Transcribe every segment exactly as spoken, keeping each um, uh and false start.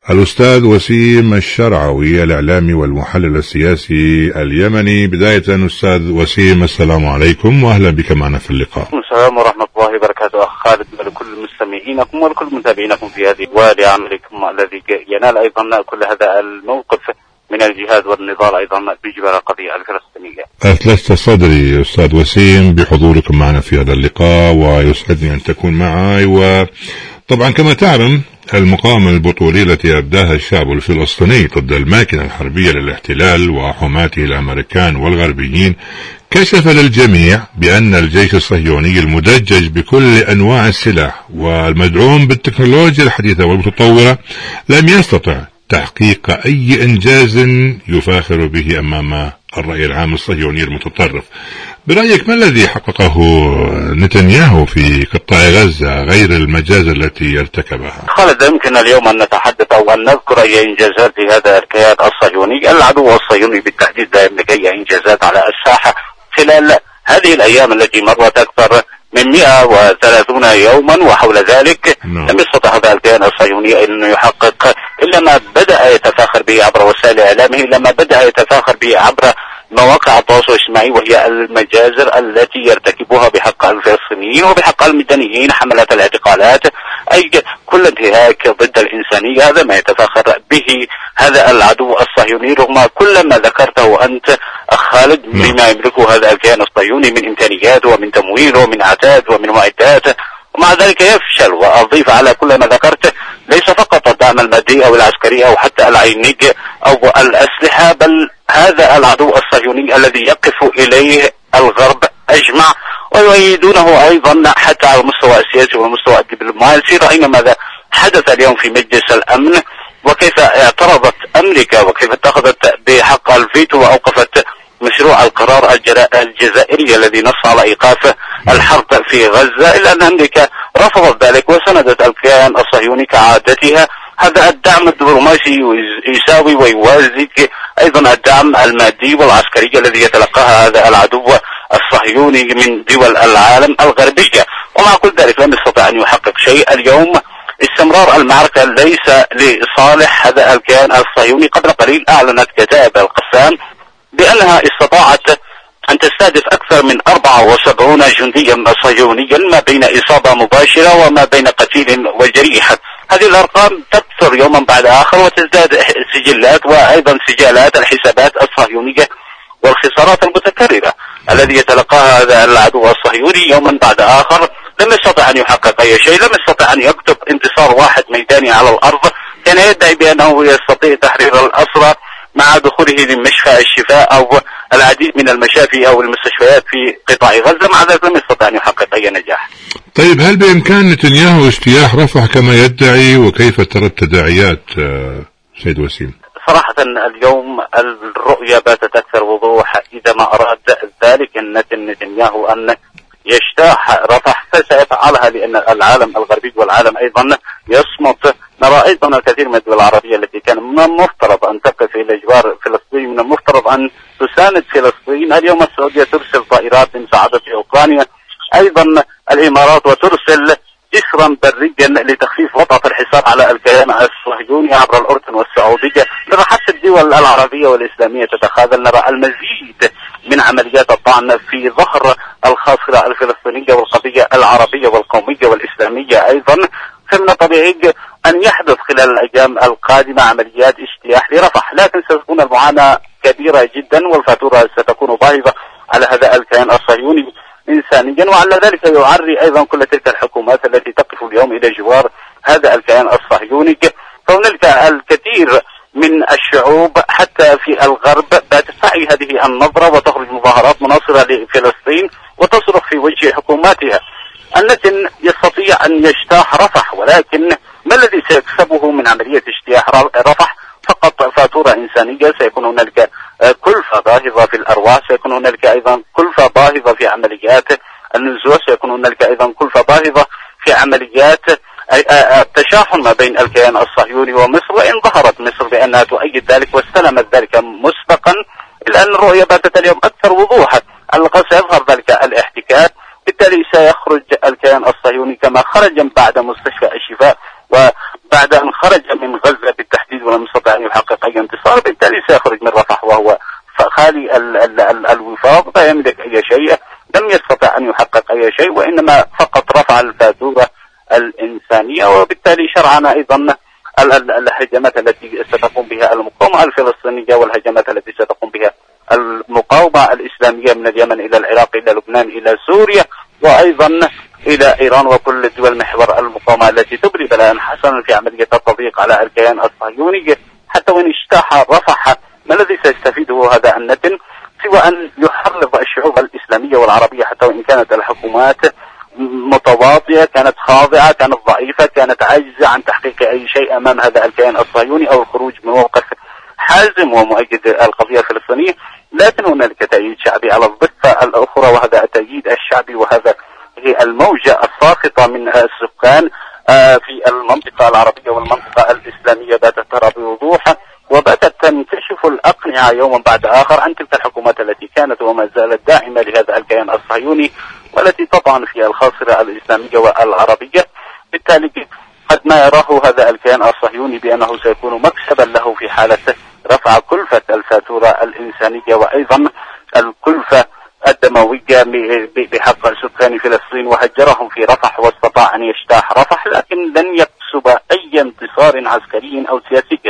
الأستاذ وسيم الشرعوي الإعلامي والمحلل السياسي اليمني. بداية أستاذ وسيم، السلام عليكم وأهلا بك معنا في اللقاء. السلام ورحمة الله وبركاته أخ خالد، ولكل مستمعينكم ولكل متابعينكم في هذه ولعملكم الذي ينال أيضا كل هذا الموقف من الجهاد والنضال أيضا بجبال القضية الفلسطينية. أثلجت صدري أستاذ وسيم بحضوركم معنا في هذا اللقاء، ويسعدني أن تكون معي. وطبعا كما تعلم المقاومة البطولية التي أبداها الشعب الفلسطيني ضد الماكنة الحربية للاحتلال وحماته الأمريكان والغربيين كشف للجميع بأن الجيش الصهيوني المدجج بكل أنواع السلاح والمدعوم بالتكنولوجيا الحديثة والمتطورة لم يستطع تحقيق أي إنجاز يفاخر به أمام الرأي العام الصهيوني المتطرف. برأيك ما الذي حققه نتنياهو في قطاع غزة غير المجازر التي ارتكبها؟ خالد، يمكن اليوم أن نتحدث أو أن نذكر أي إنجازات لهذا الكيان الصهيوني. العدو الصهيوني بالتحديد لا يملك أي إنجازات على الساحة خلال هذه الأيام التي مرت أكثر من مئة وثلاثين يوما وحول ذلك. no. لم يستطع هذا الكيان الصهيوني أن يحقق إلا ما بدأ يتفاخر به عبر وسائل إعلامه، إلا ما بدأ يتفاخر به عبر مواقع التواصل الاجتماعي، وهي المجازر التي يرتكبها بحق الفلسطينيين وبحق المدنيين، حملات الاعتقالات، أي كل انتهاك ضد الإنسانية. هذا ما يتفاخر به هذا العدو الصهيوني رغم كل ما ذكرته أنت أخ خالد بما يملكه هذا الكيان الصهيوني من إمكانيات ومن تمويل ومن عتاد ومن معدات، ومع ذلك يفشل. وأضيف على كل ما ذكرت ليس فقط الدعم المادي أو العسكري أو حتى العيني أو الأسلحة، بل هذا العدو الصهيوني الذي يقف إليه الغرب أجمع ويؤيدونه أيضا حتى على المستوى السياسي والمستوى الدبلوماسي. رأينا ماذا حدث اليوم في مجلس الأمن، وكيف اعترضت أمريكا وكيف اتخذت بحق الفيتو وأوقفت مشروع القرار الجزائري الذي نص على إيقاف الحرب في غزة، إلا أن أمريكا رفضت ذلك وسندت الكيان الصهيوني كعادتها. هذا الدعم الدبلوماسي يساوي ويوازي أيضا الدعم المادي والعسكري الذي يتلقاها هذا العدو الصهيوني من دول العالم الغربية، ومع كل ذلك لم يستطع أن يحقق شيء. اليوم استمرار المعركة ليس لصالح هذا الكيان الصهيوني. قبل قليل أعلنت كتائب القسام بأنها استطاعت أن تستهدف أكثر من أربعة وسبعين جنديا صهيونيا ما بين إصابة مباشرة وما بين قتيل وجريح. هذه الأرقام تكثر يوما بعد آخر وتزداد سجلات وأيضا سجالات الحسابات الصهيونية والخسارات المتكررة الذي يتلقاها هذا العدو الصهيوني يوما بعد آخر. لم يستطع أن يحقق أي شيء، لم يستطع أن يكتب انتصار واحد ميداني على الأرض. كان يدعي بأنه يستطيع تحرير الأسرى مع دخوله لمشفى الشفاء أو العديد من المشافي أو المستشفيات في قطاع غزة، مع ذلك لم يستطع أن يحقق أي نجاح. طيب، هل بإمكان نتنياهو اجتياح رفح كما يدعي، وكيف ترى التداعيات سيد وسيم؟ صراحة اليوم الرؤية باتت أكثر وضوح. إذا ما أراد ذلك نتنياهو أن يجتاح رفح فسيفعلها، لأن العالم الغربي والعالم أيضا يصمت. نرى أيضا الكثير من الدول العربية التي كان من المفترض أن تقف إلى جوار فلسطين، من المفترض أن تساند فلسطين. اليوم السعودية ترسل طائرات مساعدة في أوكرانيا، أيضا الإمارات، وترسل جسرا بريا لتخفيف وطأة الحصار على الكيان الصهيوني عبر الأردن والسعودية. نرى حتى الدول العربية والإسلامية تتخاذل. نرى المزيد من عمليات الطعن في ظهر الخاصرة الفلسطينية والقضية العربية والقومية والإسلامية أيضا. فمن الطبيعي أن يحدث خلال الأيام القادمة عمليات اجتياح لرفح، لكن ستكون المعاناة كبيرة جدا والفاتورة ستكون باهظة على هذا الكيان الصهيوني إنسانيا. وعلى ذلك يعري أيضا كل تلك الحكومات التي تقف اليوم إلى جوار هذا الكيان الصهيوني. فهناك الكثير من الشعوب حتى في الغرب بتستعي هذه النظرة وتخرج مظاهرات مناصرة لفلسطين وتصرخ في وجه حكوماتها. النتن يستطيع أن يجتاح رفح، ولكن ما الذي سيكسبه من عملية اجتياح رفح؟ فقط فاتورة إنسانية. سيكون هنالك كلفة باهظة في الأرواح، سيكون هنالك أيضا كلفة باهظة في عمليات النزوح، سيكون هنالك أيضا كلفة باهظة في عمليات التشاحن ما بين الكيان الصهيوني ومصر. وإن ظهرت مصر بأنها تؤيد ذلك واستلمت ذلك مسبقا، إلا أن الرؤية باتت اليوم أكثر وضوحا. على الأقل سيظهر ذلك الاحتكاك، بالتالي سيخرج الكيان الصهيوني كما خرج بعد مستشفى الشفاء وبعد أن خرج من غزة بالتحديد ولم يستطع أن يحقق أي انتصار، بالتالي سيخرج من رفح وهو خالي ال ال ال الوفاق، لا يملك أي شيء، لم يستطع أن يحقق أي شيء، وإنما فقط رفع الفاتورة الإنسانية. وبالتالي شرعنا أيضا الهجمات التي ستقوم بها المقاومة الفلسطينية والهجمات التي ستقوم بها المقاومة الإسلامية من اليمن إلى العراق إلى لبنان إلى سوريا وأيضا إلى إيران وكل دول محور المقاومة التي تبري بلاء حسنا في عملية التضييق على الكيان الصهيوني. حتى وإن اجتاح رفح، ما الذي سيستفيده هذا النتن سوى أن يحرض الشعوب الإسلامية والعربية، حتى وإن كانت الحكومات متواطئة، كانت خاضعة، كانت ضعيفة، كانت عاجزة عن تحقيق أي شيء أمام هذا الكيان الصهيوني أو الخروج من موقف حازم ومؤيد القضية الفلسطينية، لكن هنالك تأييد شعبي على الضفة الأخرى، وهذا التأييد الشعبي وهذا هي الموجة الساخطة من السكان في المنطقة العربية والمنطقة الإسلامية باتت ترى بوضوح، وباتت تنكشف الأقنعة يوما بعد آخر عن تلك الحكومات التي كانت وما زالت داعمة لهذا الكيان الصهيوني والتي تطعن في الخاصرة الإسلامية والعربية. بالتالي قد ما يراه هذا الكيان الصهيوني بأنه سيكون مكسبا له في حالة رفع كلفة الفاتورة الإنسانية وأيضا الكلفة الدموية بحق سكان فلسطين، وهجرهم في رفح واستطاع أن يجتاح رفح، لكن لن يكسب أي انتصار عسكري أو سياسي.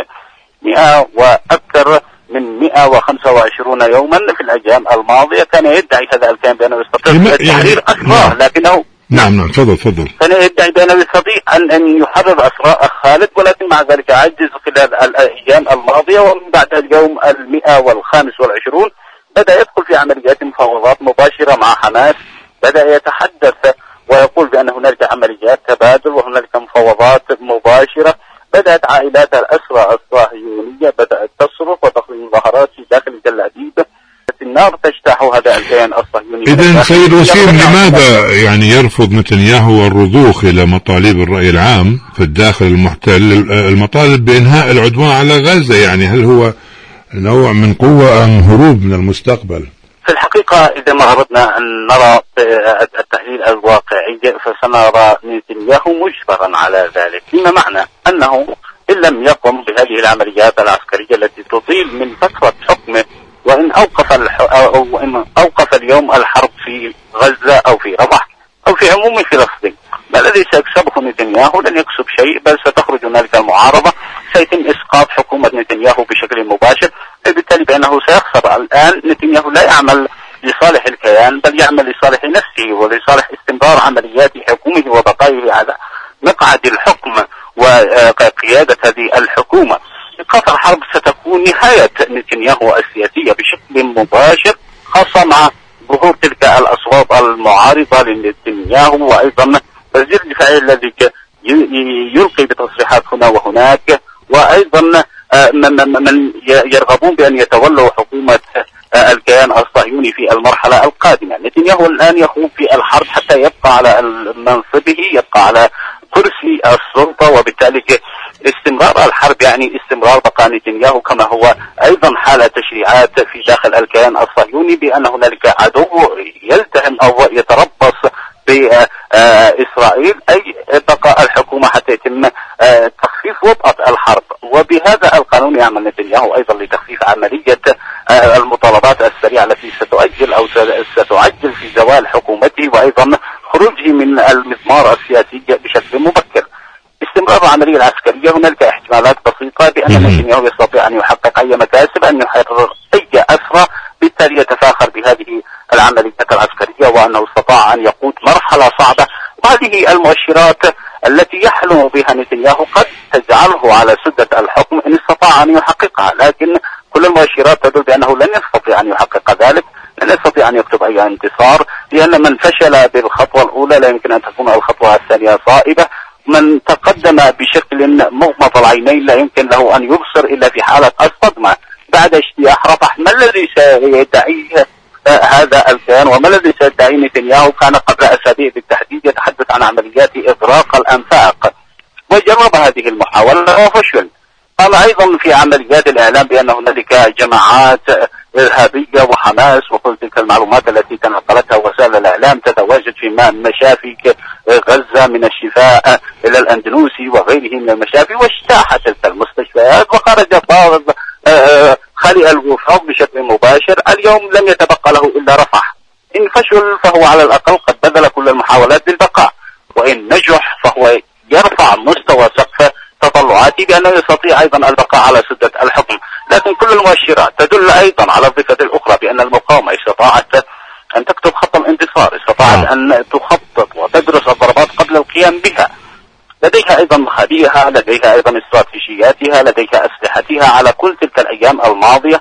مئة وأكثر من مئة وخمسة وعشرين يوما في الأيام الماضية كان يدعي هذا الكيان بأنه يستطيع التحرير أسرى، لكنه نعم نعم تفضل تفضل كان يدعي بأنه يستطيع أن أن يحرر أسرى أخ خالد، ولكن مع ذلك عجز خلال الأيام الماضية. ومن بعد اليوم المئة والخامس والعشرون بدأ يدخل في عمليات مفاوضات مباشرة مع حماس، بدأ يتحدث ويقول بأن هنالك عمليات تبادل وهنالك مفاوضات مباشرة. بدأت عائلات الأسرى الصهيونية بدأت تصرخ وتخرج مظاهرات في داخل تل أبيب، النار تجتاح هذا الكيان الصهيوني. إذن سيد وسيم، لماذا يعني يرفض نتنياهو الرضوخ إلى مطالب الرأي العام في الداخل المحتل، المطالب بإنهاء العدوان على غزة؟ يعني هل هو نوع من قوة أم هروب من المستقبل؟ في الحقيقة إذا ما أردنا أن نرى التحليل الواقعي فسنرى نتنياهو مجبرا على ذلك، بما معنى أنه إن لم يقم بهذه العمليات العسكرية التي تطيل من فترة حكمه، وإن أوقف الح... أو إن أوقف اليوم الحرب في غزة أو في رفح أو في عموم فلسطين، ما الذي سيكسبه نتنياهو؟ لن يكسب شيء، بل ستخرج هنالك المعارضة، سيتم إسقاط حكومة نتنياهو بشكل مباشر، بالتالي بأنه سيخسر. الآن نتنياهو لا يعمل لصالح الكيان بل يعمل لصالح نفسه ولصالح استمرار عمليات حكومه وبقائه على مقعد الحكم وقيادة هذه الحكومة. إيقاف الحرب ستكون نهاية نتنياهو السياسية بشكل مباشر، خاصة مع ظهور تلك الأصوات المعارضة لنتنياهو، وأيضا وزير الدفاع الذي يلقي بتصريحات هنا وهناك، وأيضا من يرغبون بأن يتولوا حكومة الكيان الصهيوني في المرحلة القادمة. نتنياهو الآن يخوض في الحرب حتى يبقى على منصبه، يبقى على كرسي السلطة، وبالتالي استمرار الحرب يعني استمرار بقاء نتنياهو، كما هو أيضا حالة تشريعات في داخل الكيان الصهيوني بأن هنالك عدو يلتهم أو يتربص بإسرائيل، أي بقاء الحكومة حتى يتم تخفيف وطأة الحرب. وبهذا القانون يعمل نتنياهو أيضا لتخفيف عملية المطالبات السريعة التي ستؤجل أو ستعجل في زوال حكومته، وأيضا خروجه من المضمار السياسي بشكل مبكر. استمرار العملية العسكرية هنالك احتمالات بسيطة بأن نتنياهو يستطيع أن يحقق أي مكاسب، أن يحرر أي أسرى، بالتالي يتفاخر بهذه العمليات العسكرية وأنه استطاع أن يقود مرحلة صعبة. وهذه المؤشرات التي يحلم بها نتنياهو قد تجعله على سدة الحكم إن استطاع أن يحققها، لكن كل المؤشرات تدل بأنه لن يستطيع أن يحقق ذلك، لن يستطيع أن يكتب أي انتصار، لأن من فشل بالخطوة الأولى لا يمكن أن تكون الخطوة الثانية صائبة، من تقدم بشكل مغمض العينين لا يمكن له أن يبصر إلا في حالة الصدمة بعد اجتياح رفح. ما الذي سيدعيه هذا الكيان وما الذي سيدعيه نتنياهو؟ كان قبل أسابيع بالتحديد يتحدث عن عمليات إغراق الأنفاق، وجرب هذه المحاولة وفشل. قام أيضا في عمليات الإعلام بأن هنالك جماعات إرهابية وحماس وكل تلك المعلومات التي تنقلتها وسائل الإعلام تتواجد في مشافي غزة من الشفاء إلى الأندلسي وغيره من المشافي، واجتاحت تلك المستشفيات وخرج بعض خالي الوفاض بشكل مباشر. اليوم لم يتبقى له إلا رفح، إن فشل فهو على الأقل قد بذل كل المحاولات للبقاء، وإن نجح فهو يرفع مستوى سقف تطلعاتي بأنه يستطيع أيضا البقاء على سدة الحكم. لكن كل المؤشرات تدل أيضا على الضفة الأخرى بأن المقاومة استطاعت أن تكتب خط الانتصار، استطاعت أن تخطط وتدرس الضربات قبل القيام بها. لديها أيضا مخابئها، لديها أيضا استراتيجياتها، لديها أسلحتها على كل تلك الأيام الماضية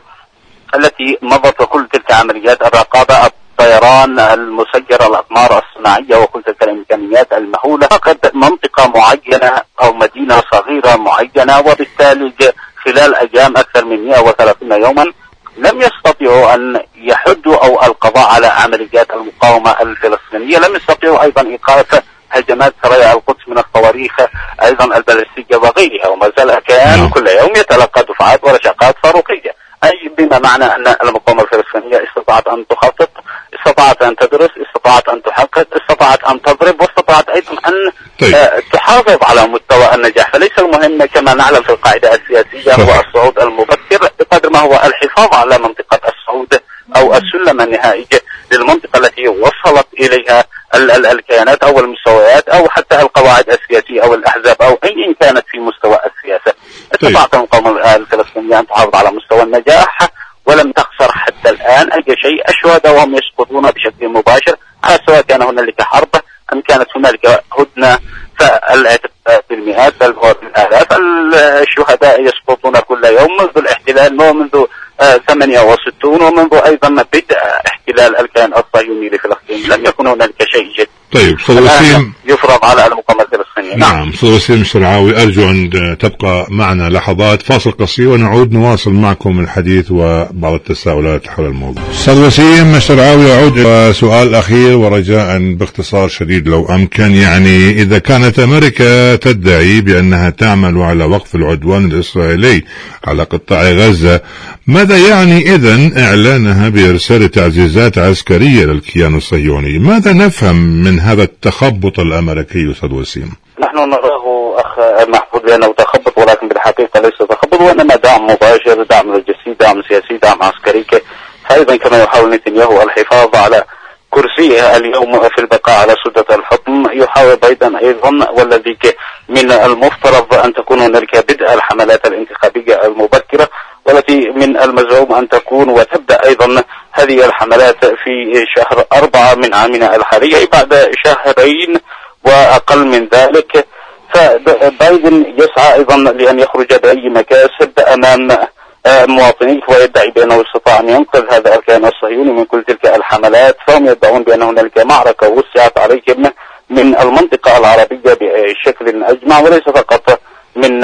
التي مضت وكل تلك عمليات الرقابة، الطيران المسير، الأقمار الصناعية وكل تلك الإمكانيات المهولة. فقد منطقة معينة أو مدينة صغيرة معينة، وبالتالي خلال أيام أكثر من مئة وثلاثين يوما لم يستطيعوا أن يحدوا أو القضاء على عمليات المقاومة الفلسطينية. لم يستطيعوا أيضا إيقاف هجمات سرايا القدس من الصواريخ أيضا البالستية وغيرها، وما زال كان كل يوم يتلقى دفعات ورشقات صاروخية، أي بما معنى أن المقاومة الفلسطينية استطاعت أن تخطط، استطاعت أن تدرس، استطاعت أن تحقق، استطاعت أن تضرب، واستطاعت أيضا أن طيب. آه تحافظ على مستوى النجاح. فليس المهم كما نعلم في القاعدة السياسية هو الصعود المبكر بقدر ما هو الحفاظ على منطقة الصعود أو السلم النهائي للمنطقة التي وصلت إليها ال ال الكيانات أو المستويات أو حتى القواعد السياسية أو الأحزاب أو أي كانت في مستوى السياسة. استطاعت المقاومة الفلسطينية أن تحافظ على مستوى النجاح ولم تخسر حتى الآن أي شيء. الشهداء وهم يسقطون بشكل مباشر، على سواء كان هنالك حرب أم كانت هنالك هدنة، فالاعتقاد بالمئات بل هو بالآلاف الشهداء يسقطون كل يوم منذ الاحتلال ومنذ ثمانية وستين ومنذ أيضا بدء احتلال الكيان الصهيوني لفلسطين. لم يكن هنالك شيء جديد. طيب أستاذ وسيم يفرض على المقاومة الفلسطينية. نعم أستاذ وسيم الشرعاوي، أرجو أن تبقى معنا لحظات فاصل قصير ونعود نواصل معكم الحديث وبعض التساؤلات حول الموضوع. أستاذ وسيم الشرعاوي، أعود إلى سؤال أخير ورجاء باختصار شديد لو أمكن. يعني إذا كانت أمريكا تدعي بأنها تعمل على وقف العدوان الإسرائيلي على قطاع غزة، ماذا يعني إذن إعلانها بإرسال تعزيزات عسكرية للكيان الصهيوني؟ ماذا نفهم من هذا التخبط الأمريكي أستاذ وسيم؟ نحن نراه أخ محفوظ بأنه تخبط، ولكن بالحقيقة ليس تخبط، وإنما دعم مباشر، دعم لوجستي، دعم سياسي، دعم عسكري. أيضا كما يحاول نتنياهو الحفاظ على كرسيه اليوم في البقاء على سدة الحكم، يحاول أيضا أيضا والذي من المفترض أن تكون هنالك بدء الحملات الانتخابية المبكرة، والتي من المزعوم أن تكون وتبدأ أيضا هذه الحملات في شهر أربعة من عامنا الحالي، بعد شهرين وأقل من ذلك. فبايدن يسعى أيضا لأن يخرج بأي مكاسب أمام مواطنيه ويدعي بأنه استطاع أن ينقذ هذا الكيان الصهيوني من كل تلك الحملات. فهم يدعون بأن هنالك معركة وسعت عليهم من المنطقة العربية بشكل أجمع، وليس فقط من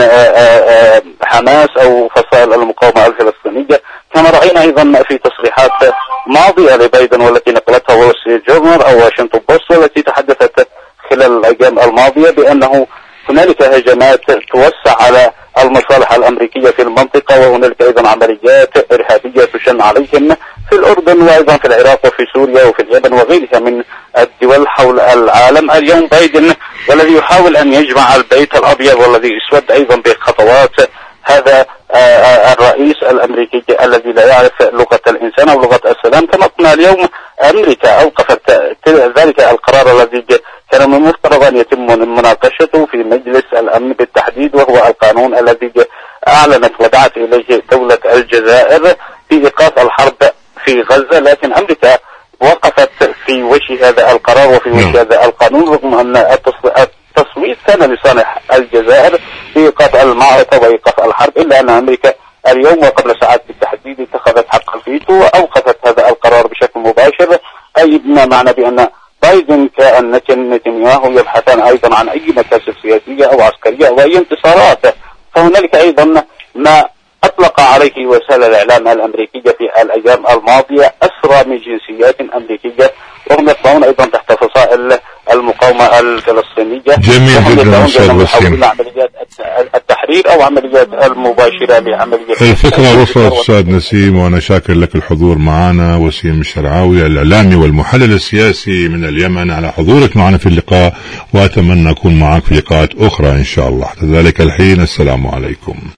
حماس أو فصائل المقاومة الفلسطينية، كما رأينا أيضا في تصريحات ماضية لبايدن والتي نقلتها وول ستريت جورنال أو واشنطن بوست، والتي تحدثت خلال الأيام الماضية بأنه هنالك هجمات توسع على المصالح الأمريكية في المنطقة، وهنالك أيضا عمليات إرهابية تشن عليهم في الأردن وأيضا في العراق وفي سوريا وفي اليمن وغيرها من الدول حول العالم. اليوم بايدن والذي يحاول أن يجمع البيت الأبيض والذي يسود أيضا بخطوات هذا الرئيس الأمريكي الذي لا يعرف لغة الإنسان أو لغة السلام. كما قلنا اليوم أمريكا أوقفت ذلك القرار الذي كان من المفترض أن يتم مناقشته في مجلس الأمن بالتحديد، وهو القانون الذي أعلنت ودعت إليه دولة الجزائر في إيقاف الحرب في غزة. لكن أمريكا وقفت في وجه هذا القرار وفي وجه هذا القانون، رغم أن التصويت كان لصالح الجزائر في إيقاف المعركة وإيقاف الحرب، إلا أن أمريكا اليوم وقبل ساعات بالتحديد اتخذت حق الفيتو وأوقفت هذا القرار بشكل مباشر، أي بما معنى بأن بايدن كأن نتنياهو يبحثان أيضا عن أي مكاسب سياسية أو عسكرية أو أي انتصارات. فهنالك أيضا ما أطلق عليه وسائل الإعلام الأمريكية في الأيام الماضية أسرى من جنسيات أمريكية، وهم يطلعون أيضا تحت فصائل المقاومة الفلسطينية. جميل جدا. عمليات التحرير أو عمليات المباشرة لعملية الفكرة وصلت أستاذ نسيم، وأنا شاكر لك الحضور معنا. وسيم الشرعاوي الإعلامي والمحلل السياسي من اليمن على حضورك معنا في اللقاء، وأتمنى أكون معك في لقاءات أخرى إن شاء الله. لذلك الحين السلام عليكم.